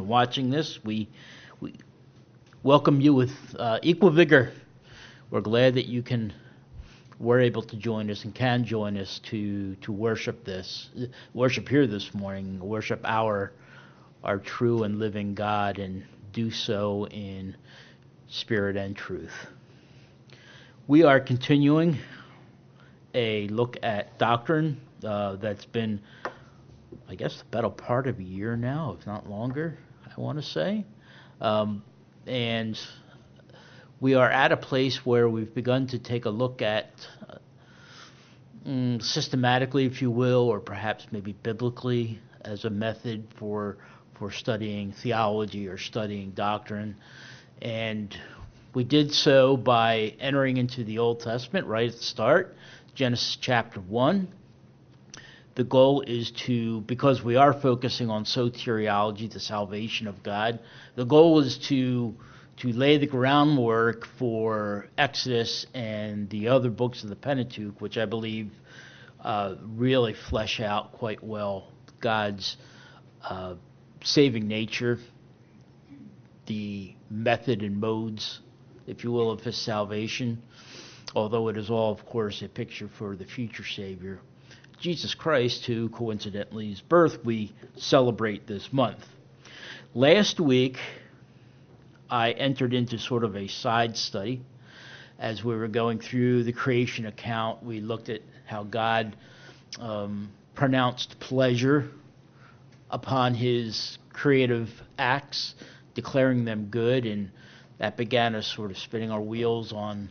watching this, we welcome you with equal vigor. We're glad that you were able to join us and can join us to worship here this morning, worship our true and living God, and do so in spirit and truth. We are continuing a look at doctrine that's been, I guess, the better part of a year now, if not longer, I want to say. And we are at a place where we've begun to take a look at, systematically, if you will, or perhaps maybe biblically, as a method for studying theology or studying doctrine. And we did so by entering into the Old Testament right at the start, Genesis chapter 1. The goal is because we are focusing on soteriology, the salvation of God, the goal is to lay the groundwork for Exodus and the other books of the Pentateuch, which I believe really flesh out quite well God's saving nature, the method and modes, if you will, of his salvation, although it is all, of course, a picture for the future Savior, Jesus Christ, who coincidentally his birth we celebrate this month. Last week, I entered into sort of a side study. As we were going through the creation account, we looked at how God pronounced pleasure upon his creative acts, declaring them good, and that began us sort of spinning our wheels on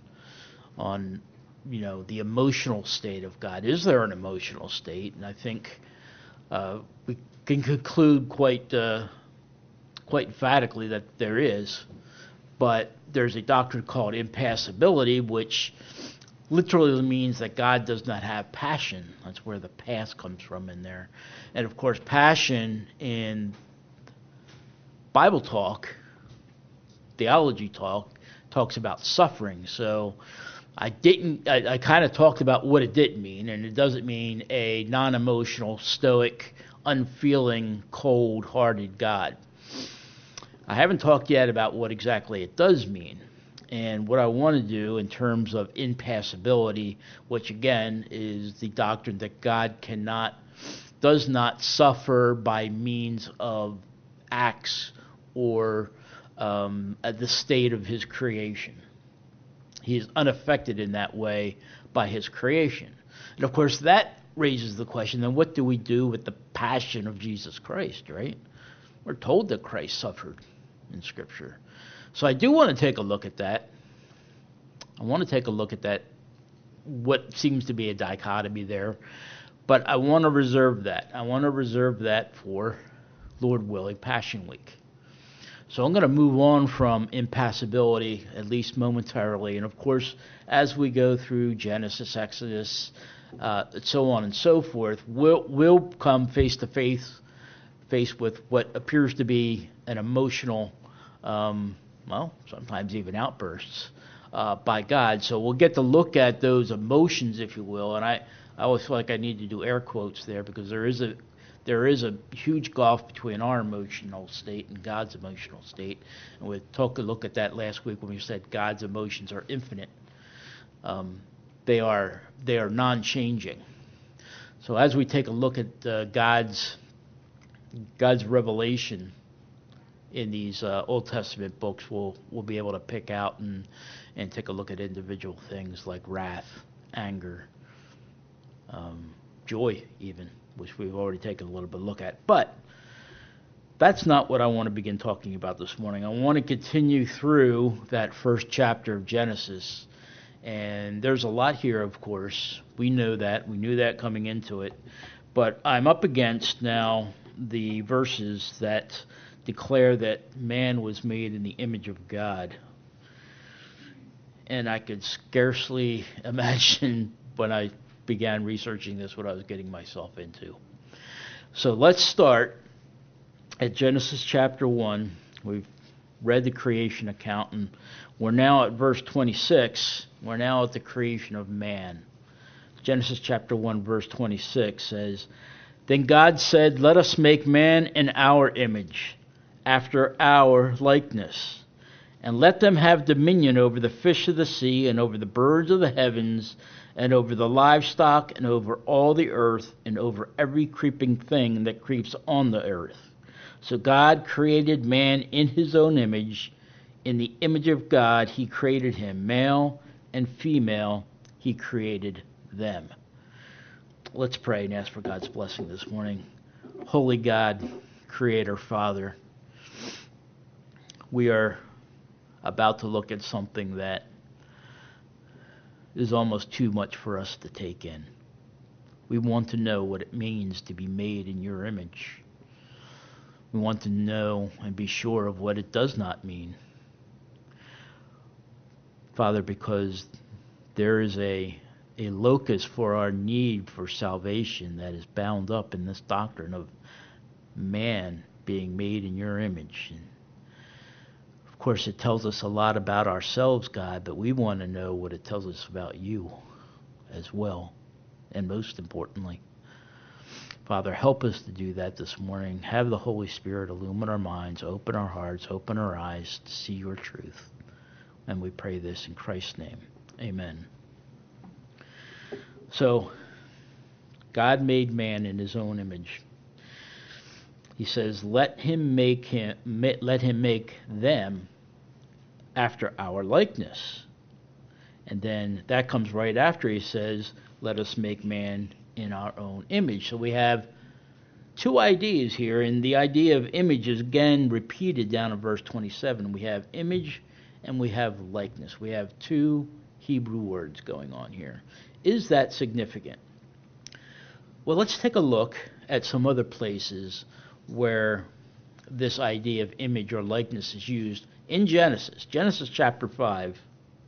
the emotional state of God. Is there an emotional state? And I think we can conclude quite emphatically that there is, but there's a doctrine called impassibility, which literally means that God does not have passion. That's where the past comes from in there. And of course, passion in Bible talk, theology talk, talks about suffering. So I kind of talked about what it didn't mean, and it doesn't mean a non-emotional, stoic, unfeeling, cold-hearted God. I haven't talked yet about what exactly it does mean, and what I want to do in terms of impassibility, which again is the doctrine that God does not suffer by means of acts or the state of his creation. He is unaffected in that way by his creation. And of course that raises the question, then what do we do with the passion of Jesus Christ, right? We're told that Christ suffered in Scripture. So I do want to take a look at that. I want to take a look at that, what seems to be a dichotomy there. But I want to reserve that. I want to reserve that for, Lord willing, Passion Week. So I'm going to move on from impassibility, at least momentarily. And of course, as we go through Genesis, Exodus, so on and so forth, we'll come face to face with what appears to be an emotional, sometimes even outbursts by God. So we'll get to look at those emotions, if you will. And I always feel like I need to do air quotes there, because there is a huge gulf between our emotional state and God's emotional state. And we took a look at that last week when we said God's emotions are infinite. They are non-changing. So as we take a look at God's revelation in these Old Testament books, we'll be able to pick out and take a look at individual things like wrath, anger, joy even, which we've already taken a little bit of a look at. But that's not what I want to begin talking about this morning. I want to continue through that first chapter of Genesis. And there's a lot here, of course. We know that. We knew that coming into it. But I'm up against now the verses that declare that man was made in the image of God. And I could scarcely imagine when I began researching this what I was getting myself into. So let's start at Genesis chapter 1. We've read the creation account, and we're now at verse 26. We're now at the creation of man. Genesis chapter 1, verse 26 says, "Then God said, 'Let us make man in our image, after our likeness. And let them have dominion over the fish of the sea, and over the birds of the heavens, and over the livestock, and over all the earth, and over every creeping thing that creeps on the earth. So God created man in his own image. In the image of God he created him. Male and female he created them. Let's pray and ask for God's blessing this morning. Holy God, Creator, Father, we are about to look at something that is almost too much for us to take in. We want to know what it means to be made in your image. We want to know and be sure of what it does not mean. Father, because there is a locus for our need for salvation that is bound up in this doctrine of man being made in your image. And of course, it tells us a lot about ourselves, God, but we want to know what it tells us about you as well, and most importantly. Father, help us to do that this morning. Have the Holy Spirit illumine our minds, open our hearts, open our eyes to see your truth. And we pray this in Christ's name. Amen. So, God made man in his own image. He says, let him make them after our likeness. And then that comes right after he says, let us make man in our own image. So we have two ideas here, and the idea of image is again repeated down in verse 27. We have image and we have likeness. We have two Hebrew words going on here. Is that significant? Well, let's take a look at some other places where this idea of image or likeness is used. In Genesis chapter 5,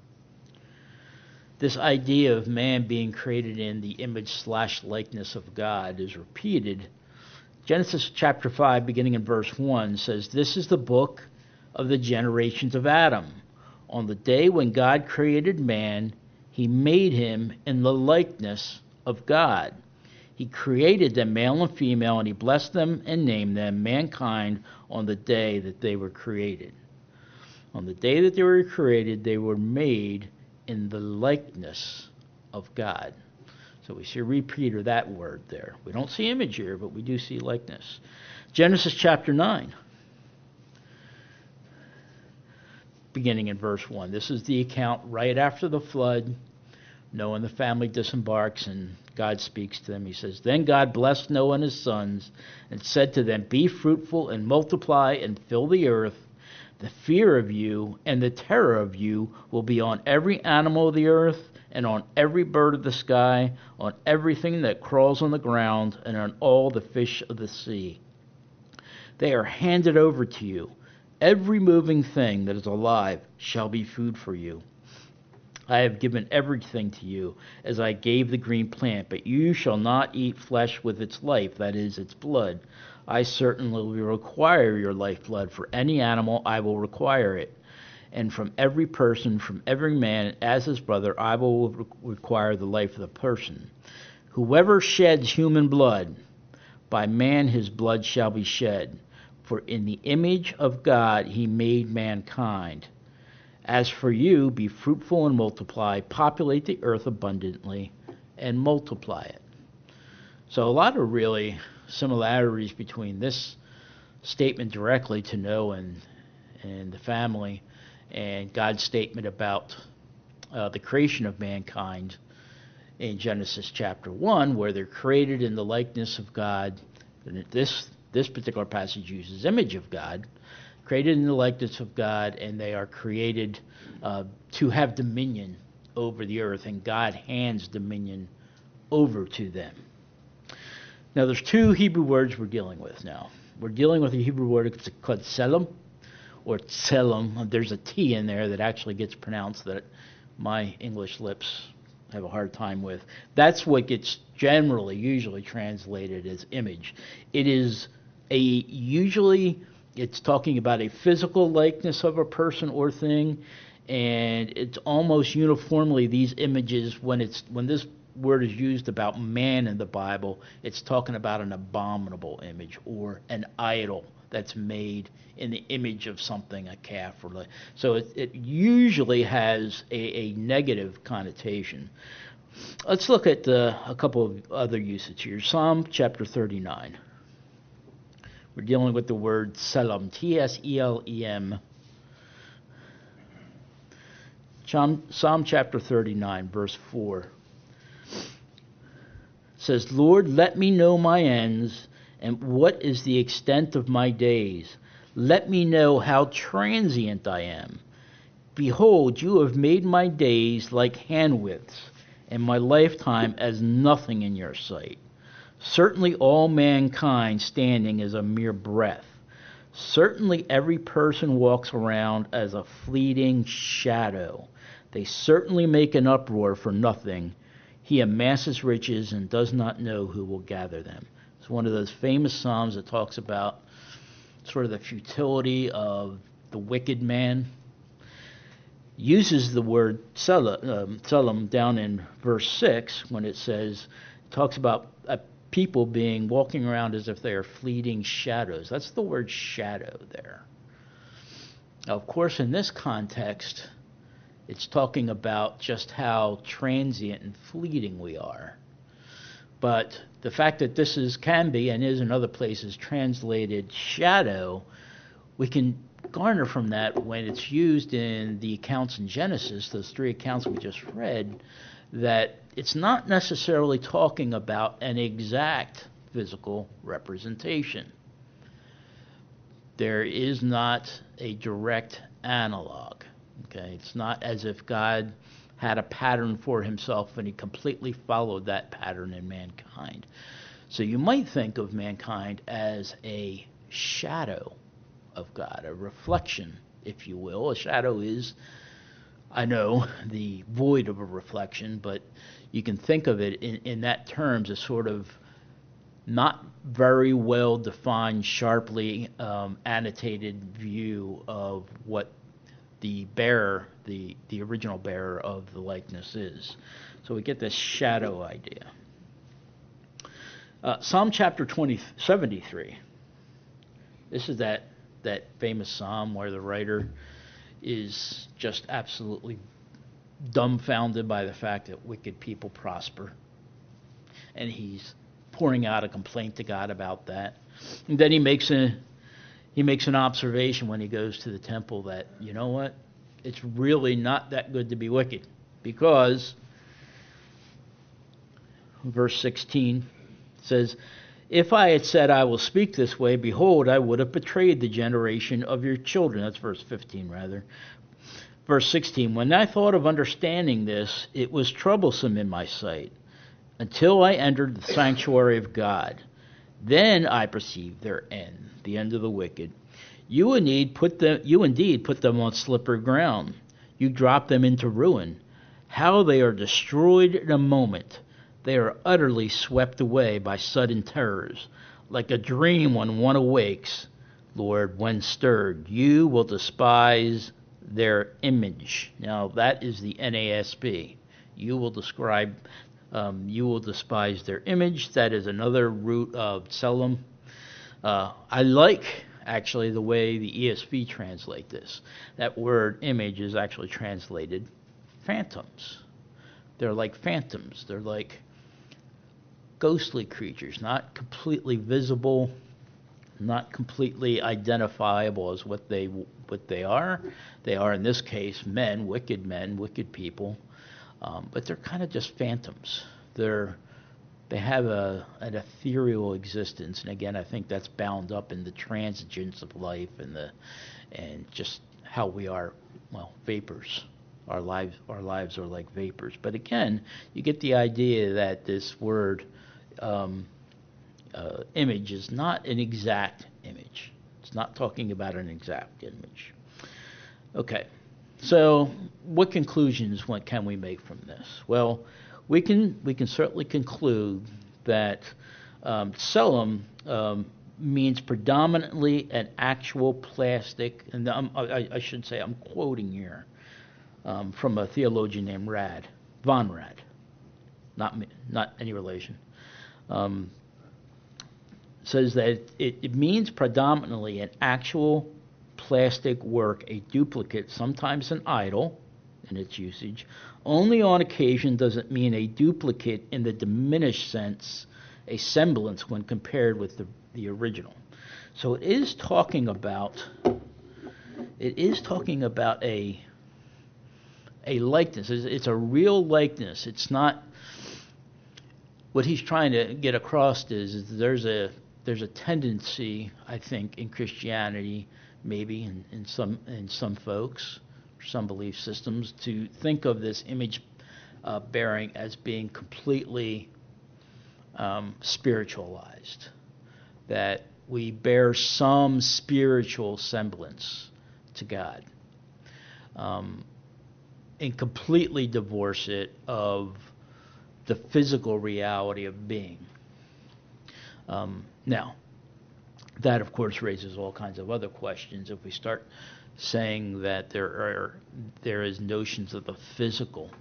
this idea of man being created in the image/likeness of God is repeated. Genesis chapter 5, beginning in verse 1, says, this is the book of the generations of Adam. On the day when God created man, he made him in the likeness of God. He created them, male and female, and he blessed them and named them mankind on the day that they were created. On the day that they were created, they were made in the likeness of God. So we see a repeat of that word there. We don't see image here, but we do see likeness. Genesis chapter 9, beginning in verse 1. This is the account right after the flood. Noah and the family disembarks, and God speaks to them. He says, then God blessed Noah and his sons and said to them, be fruitful and multiply and fill the earth. The fear of you and the terror of you will be on every animal of the earth and on every bird of the sky, on everything that crawls on the ground, and on all the fish of the sea. They are handed over to you. Every moving thing that is alive shall be food for you. I have given everything to you, as I gave the green plant, but you shall not eat flesh with its life, that is, its blood. I certainly will require your lifeblood. For any animal I will require it. And from every person, from every man, as his brother, I will require the life of the person. Whoever sheds human blood, by man his blood shall be shed. For in the image of God he made mankind. As for you, be fruitful and multiply, populate the earth abundantly, and multiply it. So a lot of really similarities between this statement directly to Noah and the family and God's statement about the creation of mankind in Genesis chapter 1, where they're created in the likeness of God. And this particular passage uses image of God, created in the likeness of God, and they are created to have dominion over the earth, and God hands dominion over to them. Now, there's two Hebrew words we're dealing with now. We're dealing with a Hebrew word called tselem, or tselem. There's a T in there that actually gets pronounced that my English lips have a hard time with. That's what gets usually translated as image. It is usually it's talking about a physical likeness of a person or thing, and it's almost uniformly these images, when this word is used about man in the Bible, it's talking about an abominable image or an idol that's made in the image of something, a calf or like. So it usually has a negative connotation. Let's look at a couple of other usage here. Psalm chapter 39. We're dealing with the word tselem, T-S-E-L-E-M. Psalm chapter 39, verse 4. Says, Lord, let me know my ends, and what is the extent of my days. Let me know how transient I am. Behold, you have made my days like handwidths, and my lifetime as nothing in your sight. Certainly all mankind standing is a mere breath. Certainly every person walks around as a fleeting shadow. They certainly make an uproar for nothing. He amasses riches and does not know who will gather them. It's one of those famous psalms that talks about sort of the futility of the wicked man. Uses the word tselem down in verse 6 when it talks about people walking around as if they are fleeting shadows. That's the word shadow there. Now, of course, in this context, it's talking about just how transient and fleeting we are. But the fact that this can be and is in other places translated shadow, we can garner from that when it's used in the accounts in Genesis, those 3 accounts we just read, that it's not necessarily talking about an exact physical representation. There is not a direct analog. Okay, it's not as if God had a pattern for himself and he completely followed that pattern in mankind. So you might think of mankind as a shadow of God, a reflection, if you will. A shadow is, I know, the void of a reflection, but you can think of it in that terms as sort of not very well defined, sharply annotated view of what the bearer, the original bearer of the likeness is. So we get this shadow idea. Psalm chapter 73. This is that famous psalm where the writer is just absolutely dumbfounded by the fact that wicked people prosper. And he's pouring out a complaint to God about that. And then he makes an observation when he goes to the temple that, you know what, it's really not that good to be wicked, because verse 16 says, if I had said I will speak this way, behold, I would have betrayed the generation of your children. That's verse 15, rather. Verse 16, when I thought of understanding this, it was troublesome in my sight, until I entered the sanctuary of God. Then I perceived their end, the end of the wicked. You indeed put them on slippery ground. You drop them into ruin. How they are destroyed in a moment. They are utterly swept away by sudden terrors. Like a dream when one awakes, Lord, when stirred, you will despise their image. Now that is the NASB. You will despise their image. That is another root of tselem. I like, actually, the way the ESV translate this. That word image is actually translated phantoms. They're like phantoms. They're like ghostly creatures, not completely visible, not completely identifiable as what they are. They are, in this case, men, wicked people. But they're kind of just phantoms. They have an ethereal existence, and again, I think that's bound up in the transience of life and just how we are, well, vapors. Our lives are like vapors. But again, you get the idea that this word image is not an exact image. It's not talking about an exact image. Okay. So, what conclusions can we make from this? Well, we can certainly conclude that tselem means predominantly an actual plastic, and I should say I'm quoting here from a theologian named Von Rad, not any relation. says that it means predominantly an actual plastic work, a duplicate, sometimes an idol in its usage. Only on occasion does it mean a duplicate in the diminished sense, a semblance when compared with the original. So it is talking about a likeness. It's a real likeness. It's not. What he's trying to get across is there's a tendency, I think, in Christianity, maybe in some folks, some belief systems, to think of this image bearing as being completely spiritualized, that we bear some spiritual semblance to God, and completely divorce it of the physical reality of being. Now, that of course raises all kinds of other questions. If we start saying that there is notions of the physical,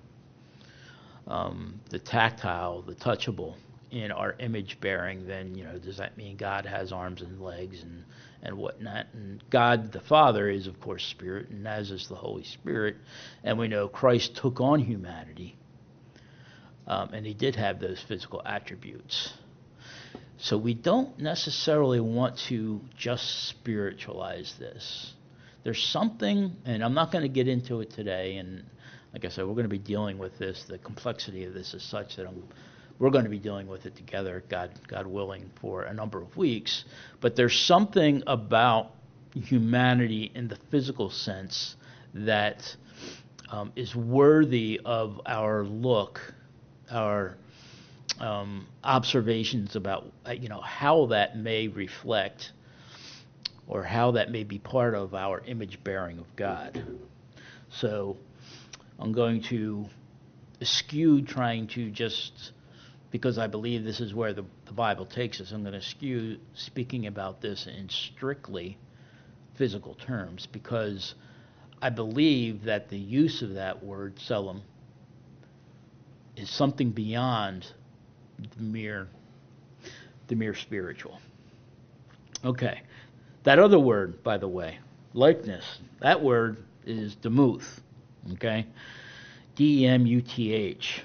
the tactile, the touchable in our image bearing, then does that mean God has arms and legs and whatnot? And God the Father is of course spirit, and as is the Holy Spirit, and we know Christ took on humanity, and he did have those physical attributes. So we don't necessarily want to just spiritualize this. There's something, and I'm not going to get into it today, and like I said, we're going to be dealing with this. The complexity of this is such that we're going to be dealing with it together, God willing, for a number of weeks. But there's something about humanity in the physical sense that is worthy of our look, our observations about how that may reflect or how that may be part of our image bearing of God. So I'm going to eschew trying to just, because I believe this is where the Bible takes us, I'm going to eschew speaking about this in strictly physical terms, because I believe that the use of that word, tselem, is something beyond the mere spiritual. Okay. That other word, by the way, likeness, that word is demuth. Okay? D-E-M-U-T-H.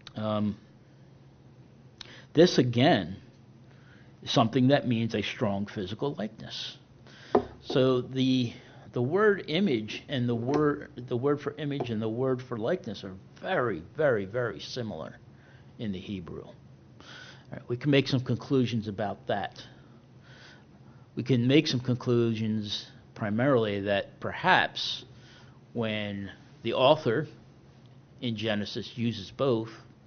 This, again, is something that means a strong physical likeness. So the word image and the word for image and the word for likeness are very, very, very similar in the Hebrew. All right, we can make some conclusions about that. We can make some conclusions primarily that perhaps when the author in Genesis uses both,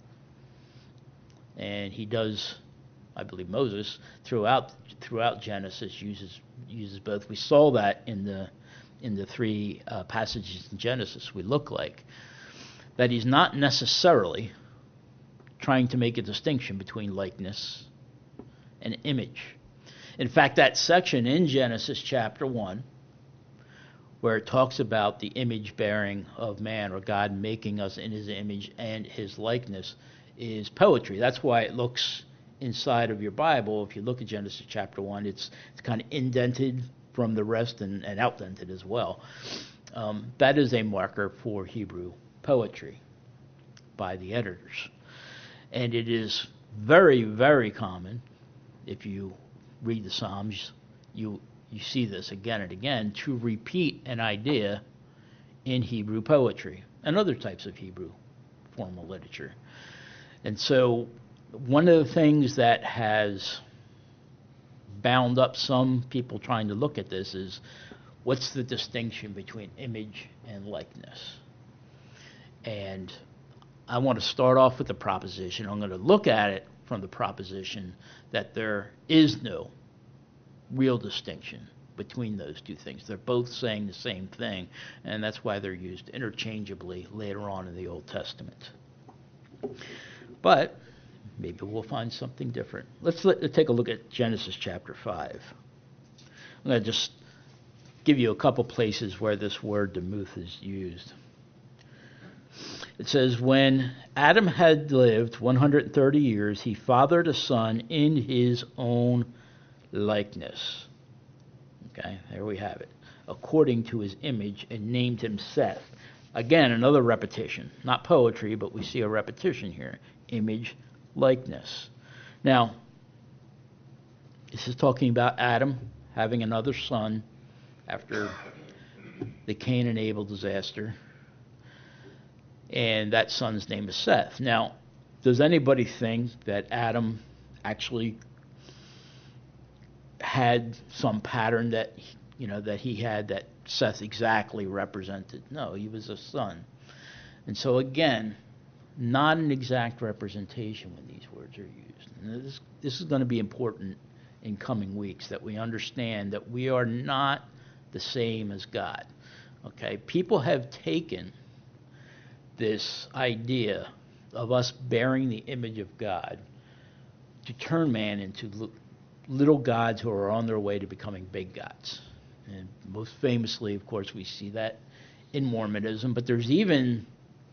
and he does, I believe Moses throughout Genesis uses both. We saw that in the three passages in Genesis we look like, that he's not necessarily trying to make a distinction between likeness and image. In fact, that section in Genesis chapter 1, where it talks about the image bearing of man, or God making us in his image and his likeness, is poetry. That's why it looks inside of your Bible. If you look at Genesis chapter 1, it's kind of indented from the rest and outdented as well. That is a marker for Hebrew poetry by the editors. And it is very, very common, if you read the Psalms, you see this again and again, to repeat an idea in Hebrew poetry and other types of Hebrew formal literature. And so one of the things that has bound up some people trying to look at this is, what's the distinction between image and likeness? And I want to start off with the proposition. I'm going to look at it from the proposition that there is no real distinction between those two things. They're both saying the same thing, and that's why they're used interchangeably later on in the Old Testament. But maybe we'll find something different. Let's take a look at Genesis chapter 5. I'm going to just give you a couple places where this word demuth is used. It says, when Adam had lived 130 years, he fathered a son in his own likeness. Okay, there we have it. According to his image, and named him Seth. Again, another repetition. Not poetry, but we see a repetition here. Image, likeness. Now, this is talking about Adam having another son after the Cain and Abel disaster. And that son's name is Seth. Now, does anybody think that Adam actually had some pattern that he had that Seth exactly represented? No, he was a son. And so again, not an exact representation when these words are used. And this is going to be important in coming weeks, that we understand that we are not the same as God. Okay? People have taken this idea of us bearing the image of God to turn man into little gods who are on their way to becoming big gods. And most famously, of course, we see that in Mormonism, but there's even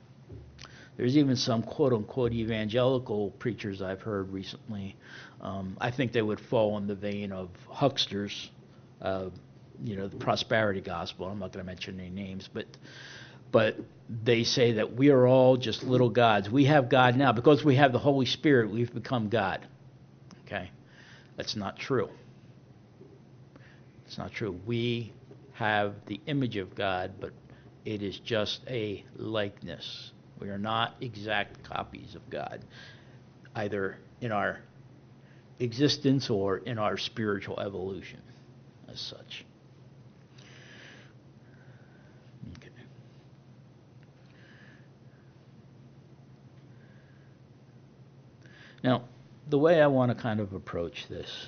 some quote-unquote evangelical preachers I've heard recently. I think they would fall in the vein of hucksters, the prosperity gospel. I'm not going to mention any names, but they say that we are all just little gods. We have God now. Because we have the Holy Spirit, we've become God. Okay? That's not true. It's not true. We have the image of God, but it is just a likeness. We are not exact copies of God, either in our existence or in our spiritual evolution as such. Okay. Now, the way I want to kind of approach this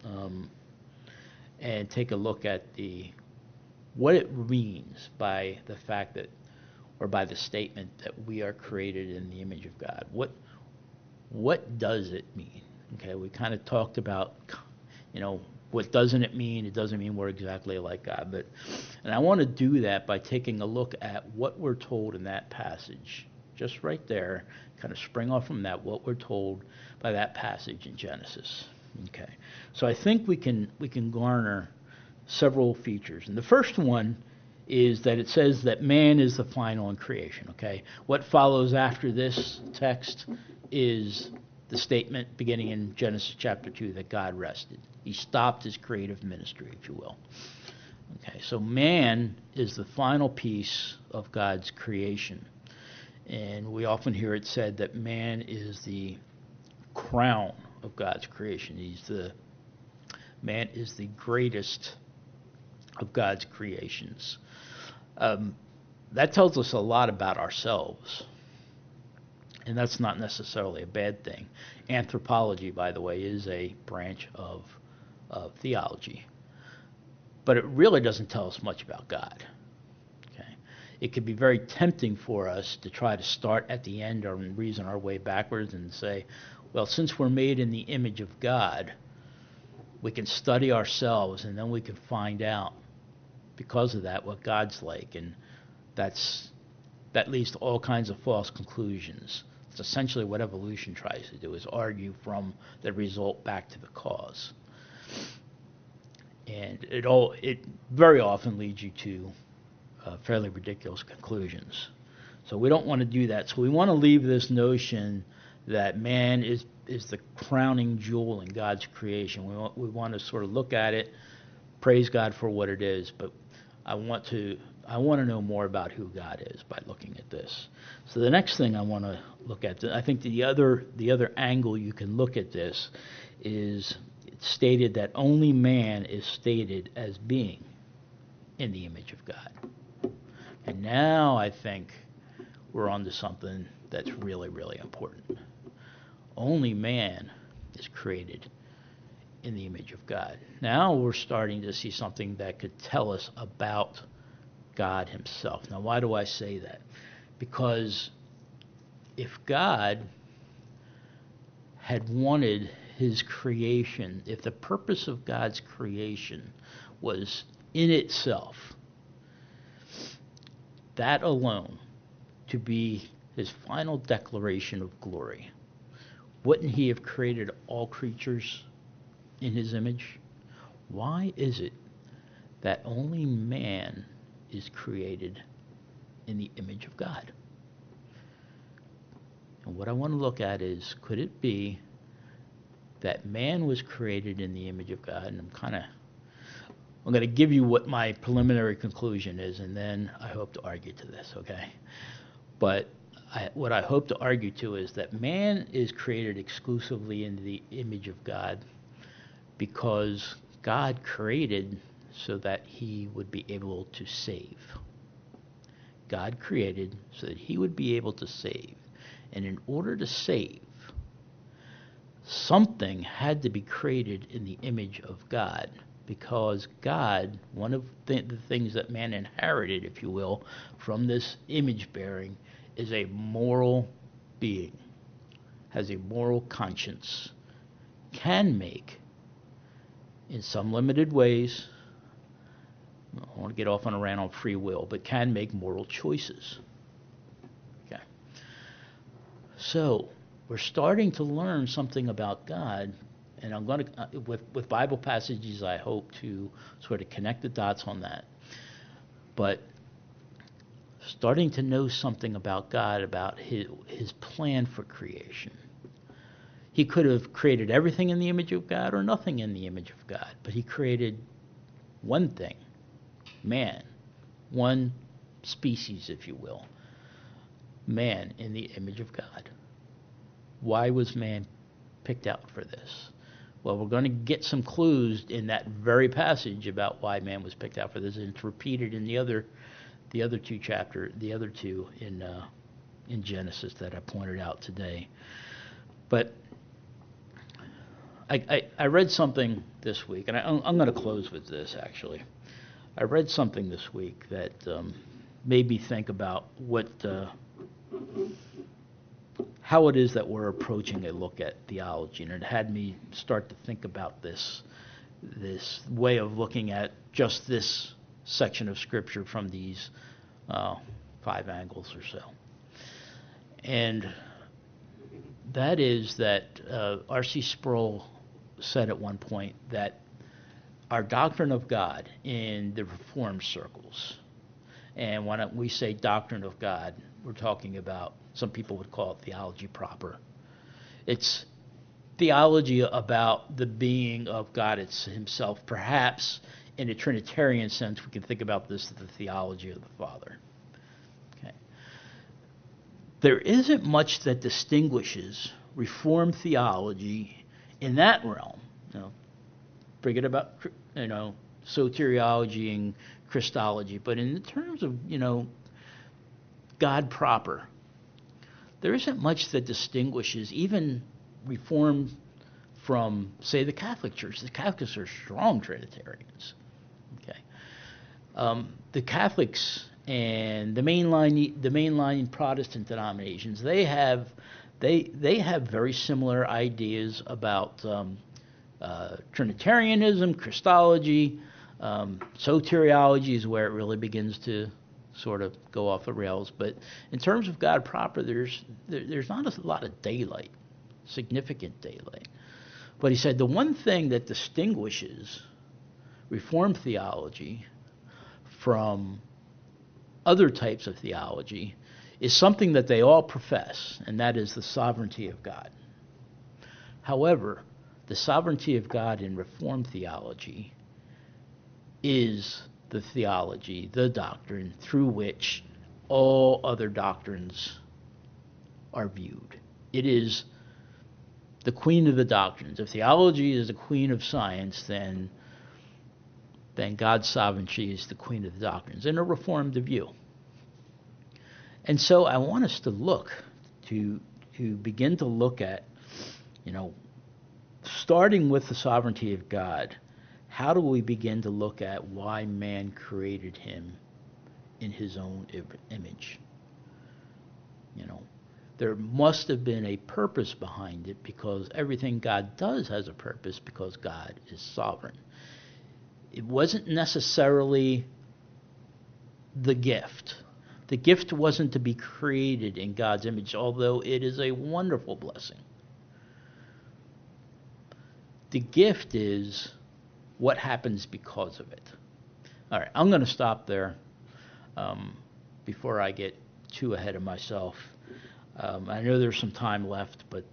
and take a look at what it means by the fact that, or by the statement that we are created in the image of God. What does it mean? Okay, we kind of talked about, what doesn't it mean? It doesn't mean we're exactly like God. And I want to do that by taking a look at what we're told in that passage. Just right there, kind of spring off from that, what we're told by that passage in Genesis. Okay, so I think we can garner several features. And the first one is that it says that man is the final in creation. Okay, what follows after this text is the statement beginning in Genesis chapter 2 that God rested. He stopped his creative ministry, if you will. Okay, so man is the final piece of God's creation. And we often hear it said that man is the crown of God's creation. Man is the greatest of God's creations. That tells us a lot about ourselves. And that's not necessarily a bad thing. Anthropology, by the way, is a branch of theology. But it really doesn't tell us much about God. Okay? It can be very tempting for us to try to start at the end or reason our way backwards and say, well, since we're made in the image of God, we can study ourselves and then we can find out, because of that, what God's like. And that leads to all kinds of false conclusions. It's essentially what evolution tries to do, is argue from the result back to the cause. And it very often leads you to fairly ridiculous conclusions. So we don't want to do that. So we want to leave this notion that man is the crowning jewel in God's creation. We want to sort of look at it, praise God for what it is, but I want to know more about who God is by looking at this. So the next thing I want to look at, I think the other angle you can look at this is it's stated that only man is stated as being in the image of God. And now I think we're onto something that's really, really important. Only man is created in the image of God. Now we're starting to see something that could tell us about God himself. Now, why do I say that? Because if God had wanted his creation, if the purpose of God's creation was in itself, that alone to be his final declaration of glory, wouldn't he have created all creatures in his image? Why is it that only man is created in the image of God? And what I want to look at is, could it be that man was created in the image of God? And I'm going to give you what my preliminary conclusion is, and then I hope to argue to this, okay? But what I hope to argue to is that man is created exclusively in the image of God because God created so that he would be able to save. God created so that he would be able to save. And in order to save, something had to be created in the image of God, because God, one of the things that man inherited, if you will, from this image bearing, is a moral being, has a moral conscience, can make, in some limited ways, I don't want to get off on a rant on free will, but can make moral choices. Okay. So, we're starting to learn something about God, and I'm going to, with Bible passages, I hope to sort of connect the dots on that. But starting to know something about God, about his plan for creation. He could have created everything in the image of God or nothing in the image of God, but he created one thing, man, one species, if you will, man in the image of God. Why was man picked out for this? Well, we're going to get some clues in that very passage about why man was picked out for this, and it's repeated in the other two in Genesis that I pointed out today. But I read something this week, and I'm going to close with this, actually. I read something this week that made me think about how it is that we're approaching a look at theology, and it had me start to think about this way of looking at just this section of Scripture from these 5 angles or so. And that is that R.C. Sproul said at one point that our doctrine of God in the Reformed circles, and when we say doctrine of God, we're talking about, some people would call it theology proper. It's theology about the being of God himself. Perhaps in a Trinitarian sense, we can think about this as the theology of the Father. Okay. There isn't much that distinguishes Reformed theology in that realm. Forget about soteriology and Christology, but in the terms of God proper, there isn't much that distinguishes even Reformed from, say, the Catholic Church. The Catholics are strong Trinitarians. Okay, the Catholics and the mainline Protestant denominations, they have very similar ideas about Trinitarianism, Christology. Soteriology is where it really begins to sort of go off the rails. But in terms of God proper, there's not a lot of daylight, significant daylight. But he said the one thing that distinguishes Reformed theology from other types of theology is something that they all profess, and that is the sovereignty of God. However, the sovereignty of God in Reformed theology is the theology, the doctrine through which all other doctrines are viewed. It is the queen of the doctrines. If theology is the queen of science, then God's sovereignty is the queen of the doctrines, in a Reformed view. And so I want us to begin to look at, starting with the sovereignty of God, how do we begin to look at why man created him in his own image? There must have been a purpose behind it, because everything God does has a purpose, because God is sovereign. It wasn't necessarily the gift. The gift wasn't to be created in God's image, although it is a wonderful blessing. The gift is what happens because of it. All right, I'm going to stop there before I get too ahead of myself. I know there's some time left, but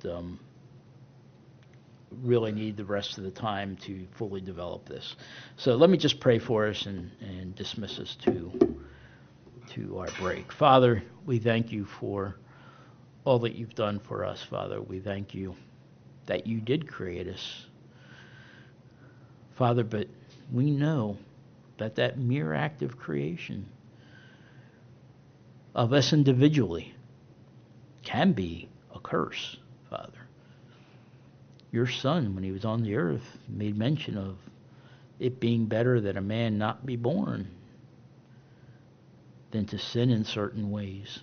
really need the rest of the time to fully develop this. So let me just pray for us and dismiss us to our break. Father, we thank you for all that you've done for us, Father. We thank you that you did create us, Father, but we know that mere act of creation of us individually can be a curse, Father. Your Son, when he was on the earth, made mention of it being better that a man not be born than to sin in certain ways.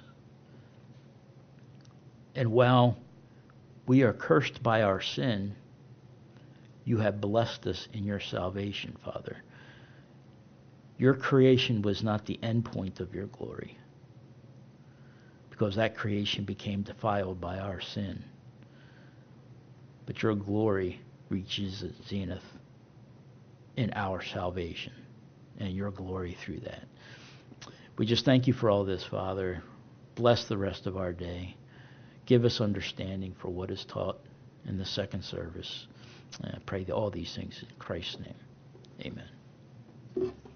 And while we are cursed by our sin, you have blessed us in your salvation, Father. Your creation was not the end point of your glory, because that creation became defiled by our sin. But your glory reaches its zenith in our salvation, and your glory through that. We just thank you for all this, Father. Bless the rest of our day. Give us understanding for what is taught in the second service. I pray all these things in Christ's name. Amen.